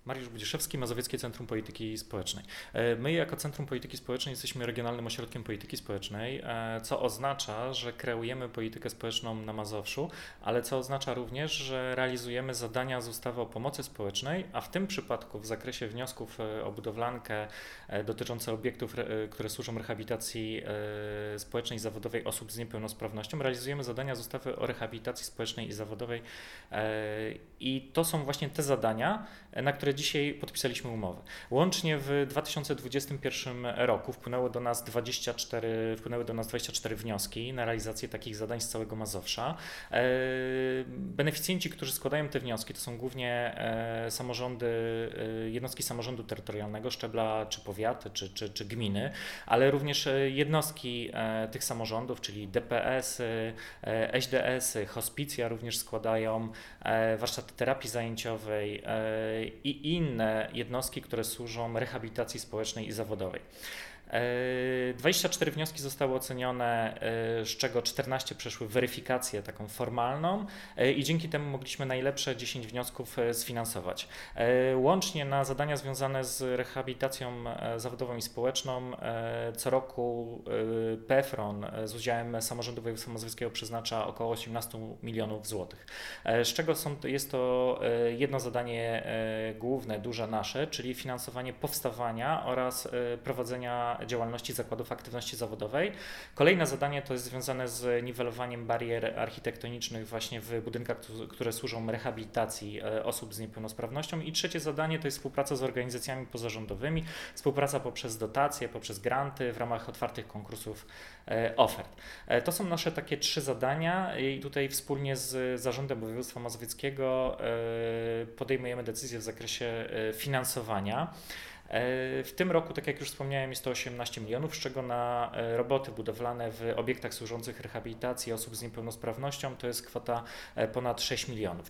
Mariusz Budziszewski, Mazowieckie Centrum Polityki Społecznej. My jako Centrum Polityki Społecznej jesteśmy regionalnym ośrodkiem polityki społecznej, co oznacza, że kreujemy politykę społeczną na Mazowszu, ale co oznacza również, że realizujemy zadania z ustawy o pomocy społecznej, a w tym przypadku w zakresie wniosków o budowlankę dotyczące obiektów, które służą rehabilitacji społecznej i zawodowej osób z niepełnosprawnością, realizujemy zadania z ustawy o rehabilitacji społecznej i zawodowej i to są właśnie te zadania, na które dzisiaj podpisaliśmy umowę. Łącznie w 2021 roku wpłynęły do nas 24 wnioski na realizację takich zadań z całego Mazowsza. Beneficjenci, którzy składają te wnioski, to są głównie samorządy, jednostki samorządu terytorialnego, szczebla czy powiaty, czy gminy, ale również jednostki tych samorządów, czyli DPS-y, ŚDS-y, hospicja również składają, warsztaty terapii zajęciowej i inne jednostki, które służą rehabilitacji społecznej i zawodowej. 24 wnioski zostały ocenione, z czego 14 przeszły weryfikację taką formalną i dzięki temu mogliśmy najlepsze 10 wniosków sfinansować. Łącznie na zadania związane z rehabilitacją zawodową i społeczną co roku PFRON z udziałem Samorządu Województwa Mazowieckiego przeznacza około 18 milionów złotych, z czego jest to jedno zadanie główne, duże nasze, czyli finansowanie powstawania oraz prowadzenia działalności zakładów aktywności zawodowej. Kolejne zadanie to jest związane z niwelowaniem barier architektonicznych właśnie w budynkach, które służą rehabilitacji osób z niepełnosprawnością. I trzecie zadanie to jest współpraca z organizacjami pozarządowymi, współpraca poprzez dotacje, poprzez granty w ramach otwartych konkursów ofert. To są nasze takie 3 zadania i tutaj wspólnie z Zarządem Województwa Mazowieckiego podejmujemy decyzje w zakresie finansowania. W tym roku, tak jak już wspomniałem, jest to 18 milionów, z czego na roboty budowlane w obiektach służących rehabilitacji osób z niepełnosprawnością to jest kwota ponad 6 milionów.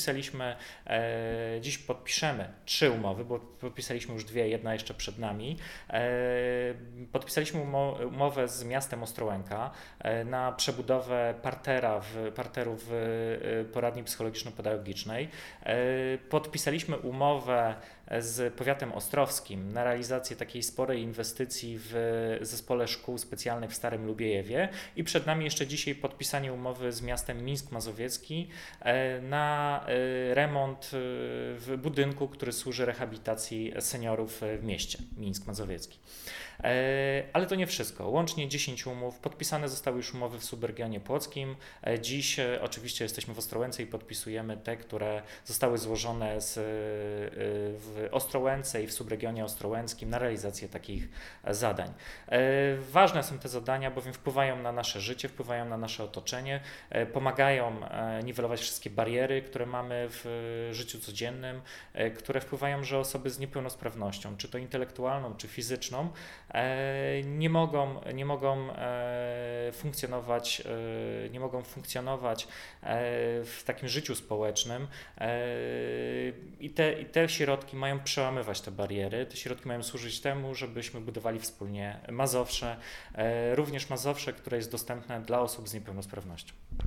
Dziś podpiszemy 3 umowy, bo podpisaliśmy już 2, jedna jeszcze przed nami. Podpisaliśmy umowę z miastem Ostrołęka na przebudowę parteru w poradni psychologiczno-pedagogicznej. Podpisaliśmy umowę z powiatem ostrowskim na realizację takiej sporej inwestycji w zespole szkół specjalnych w Starym Lubiejewie i przed nami jeszcze dzisiaj podpisanie umowy z miastem Mińsk Mazowiecki na remont w budynku, który służy rehabilitacji seniorów w mieście Mińsk Mazowiecki. Ale to nie wszystko. Łącznie 10 umów. Podpisane zostały już umowy w subregionie płockim. Dziś oczywiście jesteśmy w Ostrołęce i podpisujemy te, które zostały złożone w Ostrołęce i w subregionie ostrołęckim na realizację takich zadań. Ważne są te zadania, bowiem wpływają na nasze życie, wpływają na nasze otoczenie, pomagają niwelować wszystkie bariery, które mamy w życiu codziennym, które wpływają, że osoby z niepełnosprawnością, czy to intelektualną, czy fizyczną, nie mogą funkcjonować w takim życiu społecznym i te środki mają przełamywać te bariery, te środki mają służyć temu, żebyśmy budowali wspólnie Mazowsze, również Mazowsze, które jest dostępne dla osób z niepełnosprawnością.